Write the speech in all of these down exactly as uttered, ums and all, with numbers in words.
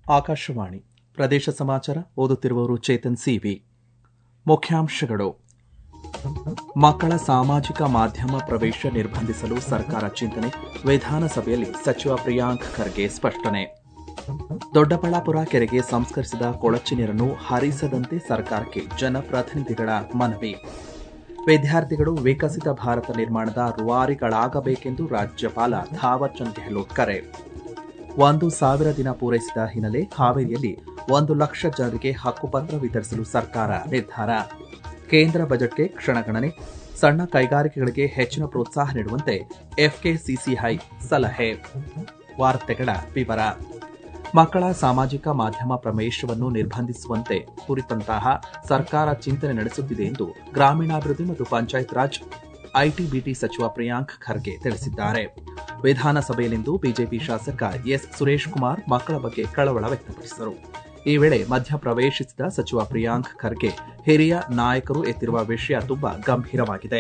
ಆಕಾಶವಾಣಿ ಪ್ರದೇಶ ಸಮಾಚಾರ ಓದುತ್ತಿರುವವರು ಚೇತನ್ ಸಿವಿ. ಮುಖ್ಯಾಂಶಗಳು: ಮಕ್ಕಳ ಸಾಮಾಜಿಕ ಮಾಧ್ಯಮ ಪ್ರವೇಶ ನಿರ್ಬಂಧಿಸಲು ಸರ್ಕಾರ ಚಿಂತನೆ, ವಿಧಾನಸಭೆಯಲ್ಲಿ ಸಚಿವ ಪ್ರಿಯಾಂಕ್ ಖರ್ಗೆ ಸ್ಪಷ್ಟನೆ. ದೊಡ್ಡಬಳ್ಳಾಪುರ ಕೆರೆಗೆ ಸಂಸ್ಕರಿಸಿದ ಕೊಳಚೆ ನೀರನ್ನು ಹರಿಸದಂತೆ ಸರ್ಕಾರಕ್ಕೆ ಜನಪ್ರತಿನಿಧಿಗಳ ಮನವಿ. ವಿದ್ಯಾರ್ಥಿಗಳು ವಿಕಸಿತ ಭಾರತ ನಿರ್ಮಾಣದ ರೂವಾರಿಗಳಾಗಬೇಕೆಂದು ರಾಜ್ಯಪಾಲ ಥಾವರ್ ಚಂದ್ ಗೆಹ್ಲೋಟ್ ಕರೆ. ಒಂದು ಸಾವಿರ ದಿನ ಪೂರೈಸಿದ ಹಿನ್ನೆಲೆ ಹಾವೇರಿಯಲ್ಲಿ ಒಂದು ಲಕ್ಷ ಜನರಿಗೆ ಹಕ್ಕುಪತ್ರ ವಿತರಿಸಲು ಸರ್ಕಾರ ನಿರ್ಧಾರ. ಕೇಂದ್ರ ಬಜೆಟ್ಗೆ ಕ್ಷಣಗಣನೆ, ಸಣ್ಣ ಕೈಗಾರಿಕೆಗಳಿಗೆ ಹೆಚ್ಚಿನ ಪ್ರೋತ್ಸಾಹ ನೀಡುವಂತೆ ಎಫ್ಕೆಸಿಸಿಐ ಸಲಹೆ. ವಾರ್ತೆಗಳ ವಿವರ. ಮಕ್ಕಳ ಸಾಮಾಜಿಕ ಮಾಧ್ಯಮ ಪ್ರವೇಶವನ್ನು ನಿರ್ಬಂಧಿಸುವಂತೆ ಕುರಿತಂತಹ ಸರ್ಕಾರ ಚಿಂತನೆ ನಡೆಸುತ್ತಿದೆ ಎಂದು ಗ್ರಾಮೀಣಾಭಿವೃದ್ಧಿ ಮತ್ತು ಪಂಚಾಯತ್ ರಾಜ್ ಐಟಿಬಿಟಿ ಸಚಿವ ಪ್ರಿಯಾಂಕ್ ಖರ್ಗೆ ತಿಳಿಸಿದ್ದಾರೆ. ವಿಧಾನಸಭೆಯಲ್ಲಿಂದು ಬಿಜೆಪಿ ಶಾಸಕ ಎಸ್ ಸುರೇಶ್ ಕುಮಾರ್ ಮಕ್ಕಳ ಬಗ್ಗೆ ಕಳವಳ ವ್ಯಕ್ತಪಡಿಸಿದರು. ಈ ವೇಳೆ ಮಧ್ಯಪ್ರವೇಶಿಸಿದ ಸಚಿವ ಪ್ರಿಯಾಂಕ್ ಖರ್ಗೆ ಹಿರಿಯ ನಾಯಕರು ಎತ್ತಿರುವ ವಿಷಯ ತುಂಬಾ ಗಂಭೀರವಾಗಿದೆ.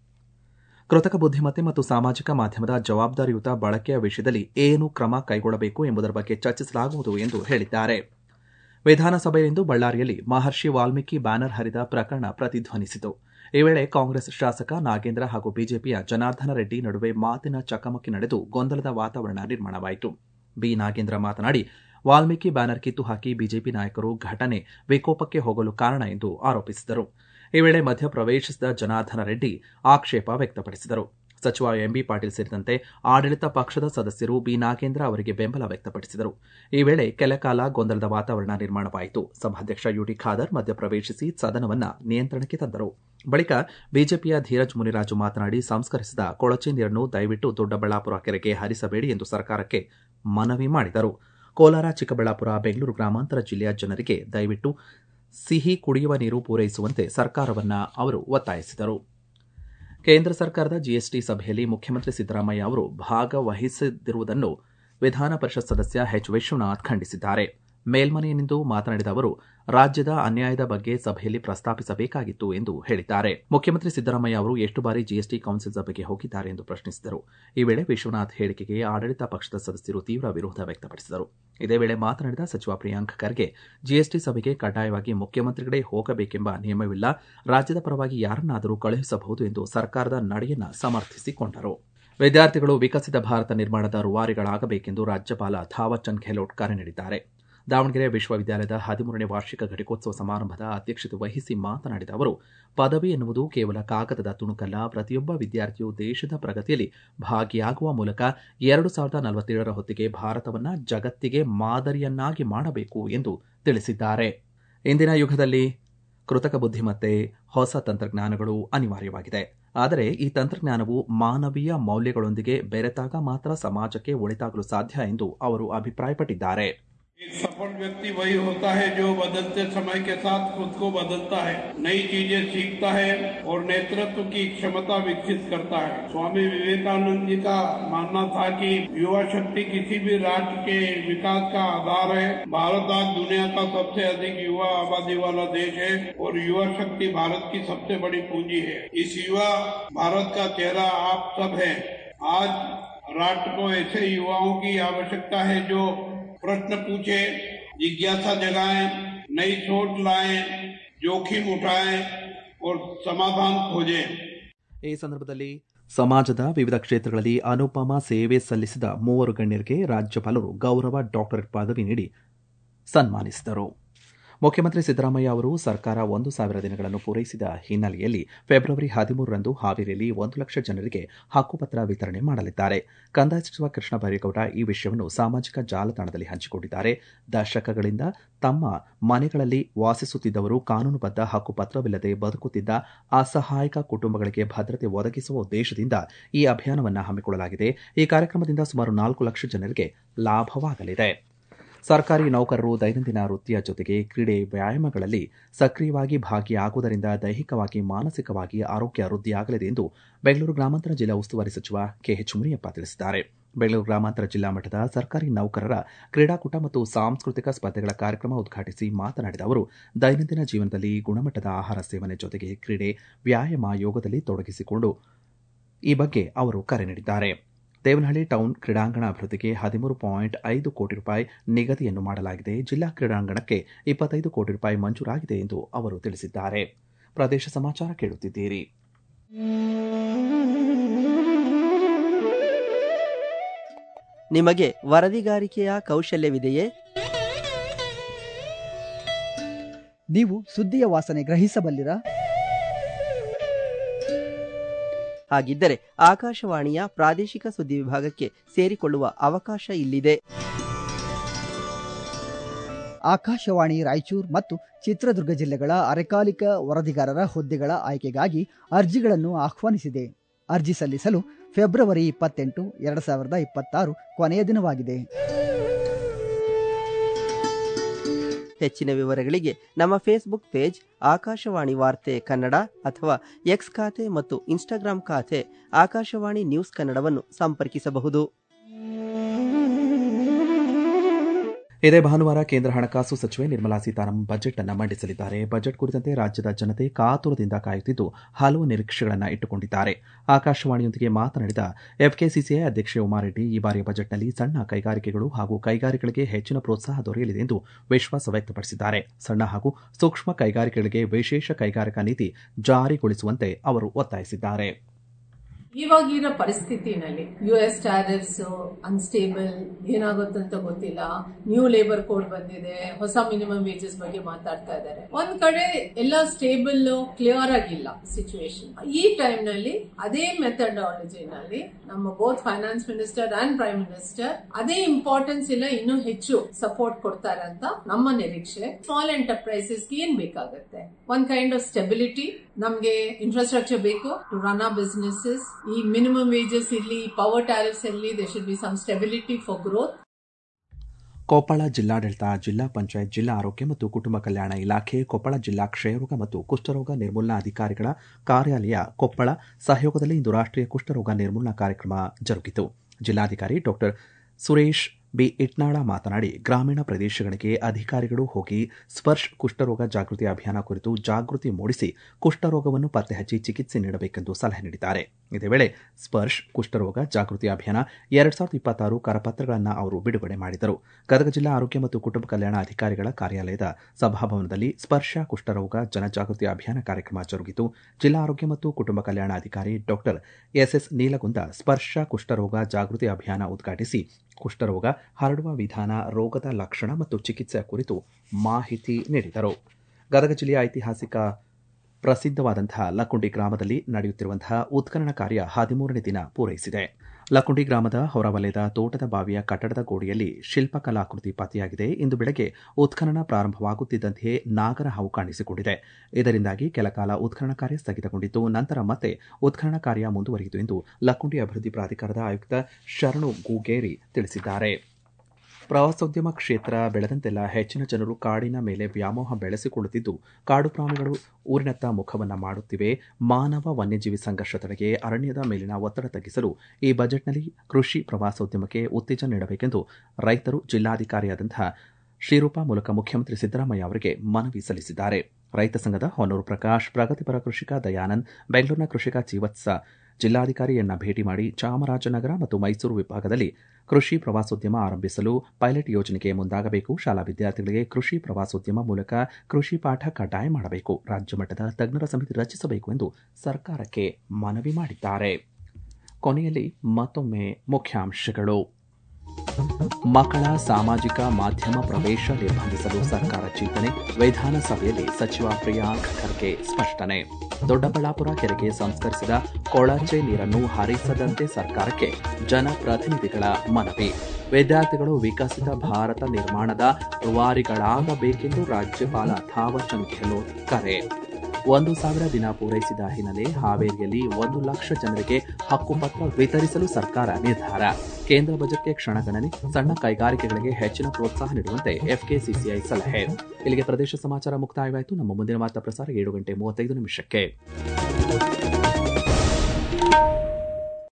ಕೃತಕ ಬುದ್ಧಿಮತ್ತೆ ಮತ್ತು ಸಾಮಾಜಿಕ ಮಾಧ್ಯಮದ ಜವಾಬ್ದಾರಿಯುತ ಬಳಕೆಯ ವಿಷಯದಲ್ಲಿ ಏನು ಕ್ರಮ ಕೈಗೊಳ್ಳಬೇಕು ಎಂಬುದರ ಬಗ್ಗೆ ಚರ್ಚಿಸಲಾಗುವುದು ಎಂದು ಹೇಳಿದ್ದಾರೆ. ವಿಧಾನಸಭೆಯಲ್ಲಿಂದು ಬಳ್ಳಾರಿಯಲ್ಲಿ ಮಹರ್ಷಿ ವಾಲ್ಮೀಕಿ ಬ್ಯಾನರ್ ಹರಿದ ಪ್ರಕರಣ ಪ್ರತಿಧ್ವನಿಸಿತು. ಈ ವೇಳೆ ಕಾಂಗ್ರೆಸ್ ಶಾಸಕ ನಾಗೇಂದ್ರ ಹಾಗೂ ಬಿಜೆಪಿಯ ಜನಾರ್ದನ ರೆಡ್ಡಿ ನಡುವೆ ಮಾತಿನ ಚಕಮಕಿ ನಡೆದು ಗೊಂದಲದ ವಾತಾವರಣ ನಿರ್ಮಾಣವಾಯಿತು. ಬಿ ನಾಗೇಂದ್ರ ಮಾತನಾಡಿ, ವಾಲ್ಮೀಕಿ ಬ್ಯಾನರ್ ಕಿತ್ತು ಹಾಕಿ ಬಿಜೆಪಿ ನಾಯಕರು ಘಟನೆ ವಿಕೋಪಕ್ಕೆ ಹೋಗಲು ಕಾರಣ ಎಂದು ಆರೋಪಿಸಿದರು. ಈ ವೇಳೆ ಮಧ್ಯಪ್ರವೇಶಿಸಿದ ಜನಾರ್ದನ ರೆಡ್ಡಿ ಆಕ್ಷೇಪ ವ್ಯಕ್ತಪಡಿಸಿದರು. ಸಚಿವ ಎಂಬಿ ಪಾಟೀಲ್ ಸೇರಿದಂತೆ ಆಡಳಿತ ಪಕ್ಷದ ಸದಸ್ಯರು ಬಿ ನಾಗೇಂದ್ರ ಅವರಿಗೆ ಬೆಂಬಲ ವ್ಯಕ್ತಪಡಿಸಿದರು. ಈ ವೇಳೆ ಕೆಲಕಾಲ ಗೊಂದಲದ ವಾತಾವರಣ ನಿರ್ಮಾಣವಾಯಿತು. ಸಭಾಧ್ಯಕ್ಷ ಯುಟಿ ಖಾದರ್ ಮಧ್ಯಪ್ರವೇಶಿಸಿ ಸದನವನ್ನು ನಿಯಂತ್ರಣಕ್ಕೆ ತಂದರು. ಬಳಿಕ ಬಿಜೆಪಿಯ ಧೀರಜ್ ಮುನಿರಾಜು ಮಾತನಾಡಿ, ಸಂಸ್ಕರಿಸಿದ ಕೊಳಚೆ ನೀರನ್ನು ದಯವಿಟ್ಟು ದೊಡ್ಡಬಳ್ಳಾಪುರ ಕೆರೆಗೆ ಹರಿಸಬೇಡಿ ಎಂದು ಸರ್ಕಾರಕ್ಕೆ ಮನವಿ ಮಾಡಿದರು. ಕೋಲಾರ, ಚಿಕ್ಕಬಳ್ಳಾಪುರ, ಬೆಂಗಳೂರು ಗ್ರಾಮಾಂತರ ಜಿಲ್ಲೆಯ ಜನರಿಗೆ ದಯವಿಟ್ಟು ಸಿಹಿ ಕುಡಿಯುವ ನೀರು ಪೂರೈಸುವಂತೆ ಸರ್ಕಾರವನ್ನು ಅವರು ಒತ್ತಾಯಿಸಿದರು. ಕೇಂದ್ರ ಸರ್ಕಾರದ ಜಿಎಸ್ಟಿ ಸಭೆಯಲ್ಲಿ ಮುಖ್ಯಮಂತ್ರಿ ಸಿದ್ದರಾಮಯ್ಯ ಅವರು ಭಾಗವಹಿಸದಿರುವುದನ್ನು ವಿಧಾನ ಪರಿಷತ್ ಸದಸ್ಯ ಎಚ್ ವಿಶ್ವನಾಥ್ ಖಂಡಿಸಿದ್ದಾರೆ. ಮೇಲ್ಮನೆಯಲ್ಲಿಂದು ಮಾತನಾಡಿದ ಅವರು, ರಾಜ್ಯದ ಅನ್ಯಾಯದ ಬಗ್ಗೆ ಸಭೆಯಲ್ಲಿ ಪ್ರಸ್ತಾಪಿಸಬೇಕಾಗಿತ್ತು ಎಂದು ಹೇಳಿದ್ದಾರೆ. ಮುಖ್ಯಮಂತ್ರಿ ಸಿದ್ದರಾಮಯ್ಯ ಅವರು ಎಷ್ಟು ಬಾರಿ ಜಿಎಸ್ಟಿ ಕೌನ್ಸಿಲ್ ಸಭೆಗೆ ಹೋಗಿದ್ದಾರೆ ಎಂದು ಪ್ರಶ್ನಿಸಿದರು. ಈ ವೇಳೆ ವಿಶ್ವನಾಥ್ ಹೇಳಿಕೆಗೆ ಆಡಳಿತ ಪಕ್ಷದ ಸದಸ್ಯರು ತೀವ್ರ ವಿರೋಧ ವ್ಯಕ್ತಪಡಿಸಿದರು. ಇದೇ ವೇಳೆ ಮಾತನಾಡಿದ ಸಚಿವ ಪ್ರಿಯಾಂಕ್ ಖರ್ಗೆ, ಜಿಎಸ್ಟಿ ಸಭೆಗೆ ಕಡ್ಡಾಯವಾಗಿ ಮುಖ್ಯಮಂತ್ರಿಗಳೇ ಹೋಗಬೇಕೆಂಬ ನಿಯಮವಿಲ್ಲ, ರಾಜ್ಯದ ಪರವಾಗಿ ಯಾರನ್ನಾದರೂ ಕಳುಹಿಸಬಹುದು ಎಂದು ಸರ್ಕಾರದ ನಡೆಯನ್ನು ಸಮರ್ಥಿಸಿಕೊಂಡರು. ವಿದ್ಯಾರ್ಥಿಗಳು ವಿಕಸಿತ ಭಾರತ ನಿರ್ಮಾಣದ ರೂವಾರಿಗಳಾಗಬೇಕೆಂದು ರಾಜ್ಯಪಾಲ ಥಾವರ್ ಚಂದ್ ಗೆಹ್ಲೋಟ್ ಕರೆ ನೀಡಿದ್ದಾರೆ. ದಾವಣಗೆರೆ ವಿಶ್ವವಿದ್ಯಾಲಯದ ಹದಿಮೂರನೇ ವಾರ್ಷಿಕ ಘಟಿಕೋತ್ಸವ ಸಮಾರಂಭದ ಅಧ್ಯಕ್ಷತೆ ವಹಿಸಿ ಮಾತನಾಡಿದ ಅವರು, ಪದವಿ ಎನ್ನುವುದು ಕೇವಲ ಕಾಗದದ ತುಣುಕಲ್ಲ, ಪ್ರತಿಯೊಬ್ಬ ವಿದ್ಯಾರ್ಥಿಯು ದೇಶದ ಪ್ರಗತಿಯಲ್ಲಿ ಭಾಗಿಯಾಗುವ ಮೂಲಕ ಎರಡು ಸಾವಿರದ ನಲವತ್ತೇಳರ ಹೊತ್ತಿಗೆ ಭಾರತವನ್ನು ಜಗತ್ತಿಗೆ ಮಾದರಿಯನ್ನಾಗಿ ಮಾಡಬೇಕು ಎಂದು ತಿಳಿಸಿದ್ದಾರೆ. ಇಂದಿನ ಯುಗದಲ್ಲಿ ಕೃತಕ ಬುದ್ಧಿಮತ್ತೆ, ಹೊಸ ತಂತ್ರಜ್ಞಾನಗಳು ಅನಿವಾರ್ಯವಾಗಿದೆ. ಆದರೆ ಈ ತಂತ್ರಜ್ಞಾನವು ಮಾನವೀಯ ಮೌಲ್ಯಗಳೊಂದಿಗೆ ಬೆರೆತಾಗ ಮಾತ್ರ ಸಮಾಜಕ್ಕೆ ಒಳಿತಾಗಲು ಸಾಧ್ಯ ಎಂದು ಅವರು ಅಭಿಪ್ರಾಯಪಟ್ಟಿದ್ದಾರೆ. एक सफल व्यक्ति वही होता है जो बदलते समय के साथ खुद को बदलता है, नई चीजें सीखता है और नेतृत्व की क्षमता विकसित करता है। स्वामी विवेकानंद जी का मानना था कि युवा शक्ति किसी भी राष्ट्र के विकास का आधार है। भारत आज दुनिया का सबसे अधिक युवा आबादी वाला देश है और युवा शक्ति भारत की सबसे बड़ी पूंजी है। इस युवा भारत का चेहरा आप सब है। आज राष्ट्र को ऐसे युवाओं की आवश्यकता है जो प्रश्न पूछे, जिज्ञासा जगाएं, नई सोच लाएं, जोखिम उठाएं और समाधान खोजें. ಈ ಸಂದರ್ಭದಲ್ಲಿ ಸಮಾಜದ ವಿವಿಧ ಕ್ಷೇತ್ರಗಳಲ್ಲಿ ಅನುಪಮ ಸೇವೆ ಸಲ್ಲಿಸಿದ ಮೂವರು ಗಣ್ಯರಿಗೆ ರಾಜ್ಯಪಾಲರು ಗೌರವ ಡಾಕ್ಟರೇಟ್ ಪದವಿ ನೀಡಿ ಸನ್ಮಾನಿಸಿದರು. ಮುಖ್ಯಮಂತ್ರಿ ಸಿದ್ದರಾಮಯ್ಯ ಅವರು ಸರ್ಕಾರ ಒಂದು ಸಾವಿರ ದಿನಗಳನ್ನು ಪೂರೈಸಿದ ಹಿನ್ನೆಲೆಯಲ್ಲಿ ಫೆಬ್ರವರಿ ಹದಿಮೂರರಂದು ಹಾವೇರಿಯಲ್ಲಿ ಒಂದು ಲಕ್ಷ ಜನರಿಗೆ ಹಕ್ಕುಪತ್ರ ವಿತರಣೆ ಮಾಡಲಿದ್ದಾರೆ. ಕಂದಾಯ ಸಚಿವ ಕೃಷ್ಣ ಬೈರೇಗೌಡ ಈ ವಿಷಯವನ್ನು ಸಾಮಾಜಿಕ ಜಾಲತಾಣದಲ್ಲಿ ಹಂಚಿಕೊಂಡಿದ್ದಾರೆ. ದಶಕಗಳಿಂದ ತಮ್ಮ ಮನೆಗಳಲ್ಲಿ ವಾಸಿಸುತ್ತಿದ್ದವರು ಕಾನೂನುಬದ್ಧ ಹಕ್ಕುಪತ್ರವಿಲ್ಲದೆ ಬದುಕುತ್ತಿದ್ದ ಅಸಹಾಯಕ ಕುಟುಂಬಗಳಿಗೆ ಭದ್ರತೆ ಒದಗಿಸುವ ಉದ್ದೇಶದಿಂದ ಈ ಅಭಿಯಾನವನ್ನು ಹಮ್ಮಿಕೊಳ್ಳಲಾಗಿದೆ. ಈ ಕಾರ್ಯಕ್ರಮದಿಂದ ಸುಮಾರು ನಾಲ್ಕು ಲಕ್ಷ ಜನರಿಗೆ ಲಾಭವಾಗಲಿದೆ. ಸರ್ಕಾರಿ ನೌಕರರು ದೈನಂದಿನ ವೃತ್ತಿಯ ಜೊತೆಗೆ ಕ್ರೀಡೆ, ವ್ಯಾಯಾಮಗಳಲ್ಲಿ ಸಕ್ರಿಯವಾಗಿ ಭಾಗಿಯಾಗುವುದರಿಂದ ದೈಹಿಕವಾಗಿ, ಮಾನಸಿಕವಾಗಿ ಆರೋಗ್ಯ ವೃದ್ಧಿಯಾಗಲಿದೆ ಎಂದು ಬೆಂಗಳೂರು ಗ್ರಾಮಾಂತರ ಜಿಲ್ಲಾ ಉಸ್ತುವಾರಿ ಸಚಿವ ಕೆಎಚ್ ಮುನಿಯಪ್ಪ ತಿಳಿಸಿದ್ದಾರೆ. ಬೆಂಗಳೂರು ಗ್ರಾಮಾಂತರ ಜಿಲ್ಲಾ ಮಟ್ಟದ ಸರ್ಕಾರಿ ನೌಕರರ ಕ್ರೀಡಾಕೂಟ ಮತ್ತು ಸಾಂಸ್ಕೃತಿಕ ಸ್ಪರ್ಧೆಗಳ ಕಾರ್ಯಕ್ರಮ ಉದ್ಘಾಟಿಸಿ ಮಾತನಾಡಿದ ಅವರು, ದೈನಂದಿನ ಜೀವನದಲ್ಲಿ ಗುಣಮಟ್ಟದ ಆಹಾರ ಸೇವನೆ ಜೊತೆಗೆ ಕ್ರೀಡೆ, ವ್ಯಾಯಾಮ, ಯೋಗದಲ್ಲಿ ತೊಡಗಿಸಿಕೊಂಡು ಈ ಬಗ್ಗೆ ಅವರು ಕರೆ ನೀಡಿದ್ದಾರೆ. ದೇವನಹಳ್ಳಿ ಟೌನ್ ಕ್ರೀಡಾಂಗಣ ಅಭಿವೃದ್ಧಿಗೆ ಹದಿಮೂರು ಪಾಯಿಂಟ್ ಐದು ಕೋಟಿ ರೂಪಾಯಿ ನಿಗದಿಯನ್ನು ಮಾಡಲಾಗಿದೆ. ಜಿಲ್ಲಾ ಕ್ರೀಡಾಂಗಣಕ್ಕೆ ಇಪ್ಪತ್ತೈದು ಕೋಟಿ ರೂಪಾಯಿ ಮಂಜೂರಾಗಿದೆ ಎಂದು ಅವರು ತಿಳಿಸಿದ್ದಾರೆ. ಪ್ರದೇಶ ಸಮಾಚಾರ ಕೇಳುತ್ತಿದ್ದೀರಿ. ನಿಮಗೆ ವರದಿಗಾರಿಕೆಯ ಕೌಶಲ್ಯವಿದೆಯೇ? ನೀವು ಸುದ್ದಿಯ ವಾಸನೆ ಗ್ರಹಿಸಬಲ್ಲಿರಾ? ಹಾಗಿದ್ದರೆ ಆಕಾಶವಾಣಿಯ ಪ್ರಾದೇಶಿಕ ಸುದ್ದಿ ವಿಭಾಗಕ್ಕೆ ಸೇರಿಕೊಳ್ಳುವ ಅವಕಾಶ ಇಲ್ಲಿದೆ. ಆಕಾಶವಾಣಿ ರಾಯಚೂರು ಮತ್ತು ಚಿತ್ರದುರ್ಗ ಜಿಲ್ಲೆಗಳ ಅರೆಕಾಲಿಕ ವರದಿಗಾರರ ಹುದ್ದೆಗಳ ಆಯ್ಕೆಗಾಗಿ ಅರ್ಜಿಗಳನ್ನು ಆಹ್ವಾನಿಸಿದೆ. ಅರ್ಜಿ ಸಲ್ಲಿಸಲು ಫೆಬ್ರವರಿ ಇಪ್ಪತ್ತೆಂಟು ಎರಡು ಸಾವಿರದ ಇಪ್ಪತ್ತಾರು ಕೊನೆಯ ದಿನವಾಗಿದೆ. ಹೆಚ್ಚಿನ ವಿವರಗಳಿಗೆ ನಮ್ಮ ಫೇಸ್ಬುಕ್ ಪೇಜ್ ಆಕಾಶವಾಣಿ ವಾರ್ತೆ ಕನ್ನಡ ಅಥವಾ ಎಕ್ಸ್ ಖಾತೆ ಮತ್ತು ಇನ್ಸ್ಟಾಗ್ರಾಂ ಖಾತೆ ಆಕಾಶವಾಣಿ ನ್ಯೂಸ್ ಕನ್ನಡವನ್ನು ಸಂಪರ್ಕಿಸಬಹುದು. ಇದೇ ಭಾನುವಾರ ಕೇಂದ್ರ ಹಣಕಾಸು ಸಚಿವೆ ನಿರ್ಮಲಾ ಸೀತಾರಾಮನ್ ಬಜೆಟ್ ಅನ್ನು ಮಂಡಿಸಲಿದ್ದಾರೆ. ಬಜೆಟ್ ಕುರಿತಂತೆ ರಾಜ್ಯದ ಜನತೆ ಕಾತುರದಿಂದ ಕಾಯುತ್ತಿದ್ದು ಹಲವು ನಿರೀಕ್ಷೆಗಳನ್ನು ಇಟ್ಟುಕೊಂಡಿದ್ದಾರೆ. ಆಕಾಶವಾಣಿಯೊಂದಿಗೆ ಮಾತನಾಡಿದ ಎಫ್ಕೆಸಿಸಿಐ ಅಧ್ಯಕ್ಷೆ ಉಮಾರೆಡ್ಡಿ, ಈ ಬಾರಿಯ ಬಜೆಟ್ನಲ್ಲಿ ಸಣ್ಣ ಕೈಗಾರಿಕೆಗಳು ಹಾಗೂ ಕೈಗಾರಿಕೆಗಳಿಗೆ ಹೆಚ್ಚಿನ ಪ್ರೋತ್ಸಾಹ ದೊರೆಯಲಿದೆ ಎಂದು ವಿಶ್ವಾಸ ವ್ಯಕ್ತಪಡಿಸಿದ್ದಾರೆ. ಸಣ್ಣ ಹಾಗೂ ಸೂಕ್ಷ್ಮ ಕೈಗಾರಿಕೆಗಳಿಗೆ ವಿಶೇಷ ಕೈಗಾರಿಕಾ ನೀತಿ ಜಾರಿಗೊಳಿಸುವಂತೆ ಅವರು ಒತ್ತಾಯಿಸಿದ್ದಾರೆ. ಇವಾಗಿನ ಪರಿಸ್ಥಿತಿನಲ್ಲಿ ಯು ಎಸ್ ಟ್ಯಾರಿಫ್ಸ್ ಅನ್ಸ್ಟೇಬಲ್ ಏನಾಗುತ್ತಂತ ಗೊತ್ತಿಲ್ಲ. ನ್ಯೂ ಲೇಬರ್ ಕೋಡ್ ಬಂದಿದೆ, ಹೊಸ ಮಿನಿಮಮ್ ವೇಜಸ್ ಬಗ್ಗೆ ಮಾತಾಡ್ತಾ ಇದ್ದಾರೆ. ಒಂದ್ ಕಡೆ ಎಲ್ಲ ಸ್ಟೇಬಲ್ ಕ್ಲಿಯರ್ ಆಗಿಲ್ಲ ಸಿಚುವೇಶನ್. ಈ ಟೈಮ್ ನಲ್ಲಿ ಅದೇ ಮೆಥಡಾಲಜಿನಲ್ಲಿ ನಮ್ಮ both finance minister and prime minister ಅದೇ ಇಂಪಾರ್ಟೆನ್ಸ್ ಇಲ್ಲ ಇನ್ನೂ ಹೆಚ್ಚು ಸಪೋರ್ಟ್ ಕೊಡ್ತಾರೆ ಅಂತ ನಮ್ಮ ನಿರೀಕ್ಷೆ. ಸ್ಮಾಲ್ ಎಂಟರ್ಪ್ರೈಸಸ್ ಏನ್ ಬೇಕಾಗುತ್ತೆ? ಒಂದ್ ಕೈಂಡ್ ಆಫ್ ಸ್ಟೆಬಿಲಿಟಿ. ನಮ್ಗೆ ಇನ್ಫ್ರಾಸ್ಟ್ರಕ್ಚರ್ ಬೇಕು ಟು ರನ್ ಆರ್ ಬಿಸ್ನೆಸಸ್. ಈ ಮಿನಿಮಮ್ ವೇಜಸ್ ಇರಲಿ, ಪವರ್ ಟ್ಯಾರಿಫ್ಸ್ ಇರಲಿ, there should be some stability for growth. Koppal ಜಿಲ್ಲಾಡಳಿತ, ಜಿಲ್ಲಾ ಪಂಚಾಯತ್, ಜಿಲ್ಲಾ ಆರೋಗ್ಯ ಮತ್ತು ಕುಟುಂಬ ಕಲ್ಯಾಣ ಇಲಾಖೆ, ಕೊಪ್ಪಳ ಜಿಲ್ಲಾ ಕ್ಷಯರೋಗ ಮತ್ತು ಕುಷ್ಠರೋಗ ನಿರ್ಮೂಲನಾ ಅಧಿಕಾರಿಗಳ ಕಾರ್ಯಾಲಯ ಕೊಪ್ಪಳ ಸಹಯೋಗದಲ್ಲಿ ಇಂದು ರಾಷ್ಟೀಯ ಕುಷ್ಠರೋಗ ನಿರ್ಮೂಲನಾ ಕಾರ್ಯಕ್ರಮ ಜರುಗಿತು. ಜಿಲ್ಲಾಧಿಕಾರಿ ಡಾಕ್ಟರ್ ಸುರೇಶ್ ಬಿ ಇಟ್ನಾಳ ಮಾತನಾಡಿ, ಗ್ರಾಮೀಣ ಪ್ರದೇಶಗಳಿಗೆ ಅಧಿಕಾರಿಗಳು ಹೋಗಿ ಸ್ಪರ್ಶ್ ಕುಷ್ಠರೋಗ ಜಾಗೃತಿ ಅಭಿಯಾನ ಕುರಿತು ಜಾಗೃತಿ ಮೂಡಿಸಿ ಕುಷ್ಠರೋಗವನ್ನು ಪತ್ತೆ ಹಚ್ಚಿ ಚಿಕಿತ್ಸೆ ನೀಡಬೇಕೆಂದು ಸಲಹೆ ನೀಡಿದ್ದಾರೆ. ಇದೇ ವೇಳೆ ಸ್ಪರ್ಶ್ ಕುಷ್ಠರೋಗ ಜಾಗೃತಿ ಅಭಿಯಾನ ಎರಡ್ ಸಾವಿರದ ಇಪ್ಪತ್ತಾರು ಕರಪತ್ರಗಳನ್ನು ಅವರು ಬಿಡುಗಡೆ ಮಾಡಿದರು. ಗದಗ ಜಿಲ್ಲಾ ಆರೋಗ್ಯ ಮತ್ತು ಕುಟುಂಬ ಕಲ್ಯಾಣ ಅಧಿಕಾರಿಗಳ ಕಾರ್ಯಾಲಯದ ಸಭಾಭವನದಲ್ಲಿ ಸ್ಪರ್ಶ ಕುಷ್ಠರೋಗ ಜನಜಾಗೃತಿ ಅಭಿಯಾನ ಕಾರ್ಯಕ್ರಮ ಜರುಗಿತು. ಜಿಲ್ಲಾ ಆರೋಗ್ಯ ಮತ್ತು ಕುಟುಂಬ ಕಲ್ಯಾಣ ಅಧಿಕಾರಿ ಡಾಕ್ಟರ್ ಎಸ್ಎಸ್ ನೀಲಗುಂದ ಸ್ಪರ್ಶ ಕುಷ್ಠರೋಗ ಜಾಗೃತಿ ಅಭಿಯಾನ ಉದ್ಘಾಟಿಸಿ ಕುಷ್ಠರೋಗ ಹರಡುವ ವಿಧಾನ, ರೋಗದ ಲಕ್ಷಣ ಮತ್ತು ಚಿಕಿತ್ಸೆಯ ಕುರಿತು ಮಾಹಿತಿ ನೀಡಿದರು. ಗದಗ ಜಿಲ್ಲೆಯ ಐತಿಹಾಸಿಕ ಪ್ರಸಿದ್ಧವಾದಂತಹ ಲಕ್ಕುಂಡಿ ಗ್ರಾಮದಲ್ಲಿ ನಡೆಯುತ್ತಿರುವಂತಹ ಉತ್ಖನನ ಕಾರ್ಯ ಹದಿಮೂರನೇ ದಿನ ಪೂರೈಸಿದೆ. ಲಕ್ಕುಂಡಿ ಗ್ರಾಮದ ಹೊರವಲಯದ ತೋಟದ ಬಾವಿಯ ಕಟ್ಟಡದ ಗೋಡೆಯಲ್ಲಿ ಶಿಲ್ಪಕಲಾಕೃತಿ ಪತ್ತೆಯಾಗಿದೆ. ಇಂದು ಬೆಳಗ್ಗೆ ಉತ್ಖನನ ಪ್ರಾರಂಭವಾಗುತ್ತಿದ್ದಂತೆಯೇ ನಾಗರ ಹಾವು ಕಾಣಿಸಿಕೊಂಡಿದೆ. ಇದರಿಂದಾಗಿ ಕೆಲಕಾಲ ಉತ್ಖನನ ಕಾರ್ಯ ಸ್ಥಗಿತಗೊಂಡಿದ್ದು, ನಂತರ ಮತ್ತೆ ಉತ್ಖನನ ಕಾರ್ಯ ಮುಂದುವರಿಯಿತು ಎಂದು ಲಕ್ಕುಂಡಿ ಅಭಿವೃದ್ಧಿ ಪ್ರಾಧಿಕಾರದ ಆಯುಕ್ತ ಶರಣು ಗೂಗೇರಿ ತಿಳಿಸಿದ್ದಾರೆ. ಪ್ರವಾಸೋದ್ಯಮ ಕ್ಷೇತ್ರ ಬೆಳೆದಂತೆಲ್ಲ ಹೆಚ್ಚಿನ ಜನರು ಕಾಡಿನ ಮೇಲೆ ವ್ಯಾಮೋಹ ಬೆಳೆಸಿಕೊಳ್ಳುತ್ತಿದ್ದು, ಕಾಡು ಪ್ರಾಣಿಗಳು ಊರಿನತ್ತ ಮುಖವನ್ನು ಮಾಡುತ್ತಿವೆ. ಮಾನವ ವನ್ಯಜೀವಿ ಸಂಘರ್ಷ ತಡೆಗೆ ಅರಣ್ಯದ ಮೇಲಿನ ಒತ್ತಡ ತಗ್ಗಿಸಲು ಈ ಬಜೆಟ್ನಲ್ಲಿ ಕೃಷಿ ಪ್ರವಾಸೋದ್ಯಮಕ್ಕೆ ಉತ್ತೇಜನ ನೀಡಬೇಕೆಂದು ರೈತರು ಜಿಲ್ಲಾಧಿಕಾರಿಯಾದಂತಹ ಶ್ರೀರೂಪ ಮೂಲಕ ಮುಖ್ಯಮಂತ್ರಿ ಸಿದ್ದರಾಮಯ್ಯ ಅವರಿಗೆ ಮನವಿ ಸಲ್ಲಿಸಿದ್ದಾರೆ. ರೈತ ಸಂಘದ ಹೊನ್ನೂರು ಪ್ರಕಾಶ್, ಪ್ರಗತಿಪರ ಕೃಷಿಕ ದಯಾನಂದ್, ಬೆಂಗಳೂರಿನ ಕೃಷಿಕ ಜೀವತ್ಸ ಜಿಲ್ಲಾಧಿಕಾರಿಯನ್ನ ಭೇಟಿ ಮಾಡಿ ಚಾಮರಾಜನಗರ ಮತ್ತು ಮೈಸೂರು ವಿಭಾಗದಲ್ಲಿ ಕೃಷಿ ಪ್ರವಾಸೋದ್ಯಮ ಆರಂಭಿಸಲು ಪೈಲಟ್ ಯೋಜನೆಗೆ ಮುಂದಾಗಬೇಕು. ಶಾಲಾ ವಿದ್ಯಾರ್ಥಿಗಳಿಗೆ ಕೃಷಿ ಪ್ರವಾಸೋದ್ಯಮ ಮೂಲಕ ಕೃಷಿ ಪಾಠ ಕಡ್ಡಾಯ ಮಾಡಬೇಕು. ರಾಜ್ಯ ಮಟ್ಟದ ತಜ್ಞರ ಸಮಿತಿ ರಚಿಸಬೇಕು ಎಂದು ಸರ್ಕಾರಕ್ಕೆ ಮನವಿ ಮಾಡಿದ್ದಾರೆ. ಕೊನೆಯಲ್ಲಿ ಮತ್ತೊಮ್ಮೆ ಮುಖ್ಯಾಂಶಗಳು. ಮಕ್ಕಳ ಸಾಮಾಜಿಕ ಮಾಧ್ಯಮ ಪ್ರವೇಶ ನಿರ್ಬಂಧಿಸಲು ಸರ್ಕಾರ ಚಿಂತನೆ, ವಿಧಾನಸಭೆಯಲ್ಲಿ ಸಚಿವ ಪ್ರಿಯಾಂಕ್ ಖರ್ಗೆ ಸ್ಪಷ್ಟನೆ. ದೊಡ್ಡಬಳ್ಳಾಪುರ ಕೆರೆಗೆ ಸಂಸ್ಕರಿಸಿದ ಕೊಳಚೆ ನೀರನ್ನು ಹರಿಸದಂತೆ ಸರ್ಕಾರಕ್ಕೆ ಜನಪ್ರತಿನಿಧಿಗಳ ಮನವಿ. ವಿದ್ಯಾರ್ಥಿಗಳು ವಿಕಸಿತ ಭಾರತ ನಿರ್ಮಾಣದ ರೂವಾರಿಗಳಾಗಬೇಕೆಂದು ರಾಜ್ಯಪಾಲ ಥಾವರ್ಚಂದ್ ಗೆಹ್ಲೋಟ್ ಕರೆ. ಒಂದು ಸಾವಿರ ದಿನ ಪೂರೈಸಿದ ಹಿನ್ನೆಲೆ ಹಾವೇರಿಯಲ್ಲಿ ಒಂದು ಲಕ್ಷ ಜನರಿಗೆ ಹಕ್ಕುಪತ್ರ ವಿತರಿಸಲು ಸರ್ಕಾರ ನಿರ್ಧಾರ. ಕೇಂದ್ರ ಬಜೆಟ್ಗೆ ಕ್ಷಣಗಣನೆ, ಸಣ್ಣ ಕೈಗಾರಿಕೆಗಳಿಗೆ ಹೆಚ್ಚಿನ ಪ್ರೋತ್ಸಾಹ ನೀಡುವಂತೆ ಎಫ್ಕೆಸಿಸಿಐ ಸಲಹೆ. ಇಲ್ಲಿಗೆ ಪ್ರದೇಶ ಸಮಾಚಾರ ಮುಕ್ತಾಯವಾಯಿತು. ನಮ್ಮ ಮುಂದಿನ ವಾರ್ತಾ ಪ್ರಸಾರ ಏಳು ಗಂಟೆ ಮೂವತ್ತೈದು ನಿಮಿಷಕ್ಕೆ.